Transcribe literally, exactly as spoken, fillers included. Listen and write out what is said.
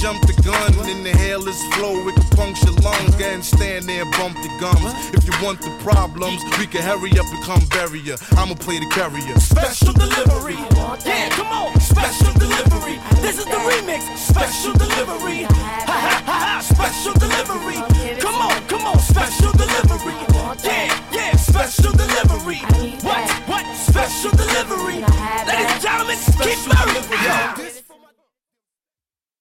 jump the gun. Inhale this flow, it can puncture lungs. Go and stand there and bump the gums. If you want the problems, we can hurry up and come bury ya. I'ma play the carrier. Special delivery. Yeah, come on. Special delivery. This is the remix. Special delivery. Ha ha ha ha. Special delivery. Come on, come on. Special delivery. Yeah, yeah. Special delivery. What? What? Special delivery. Ladies and gentlemen, keep moving.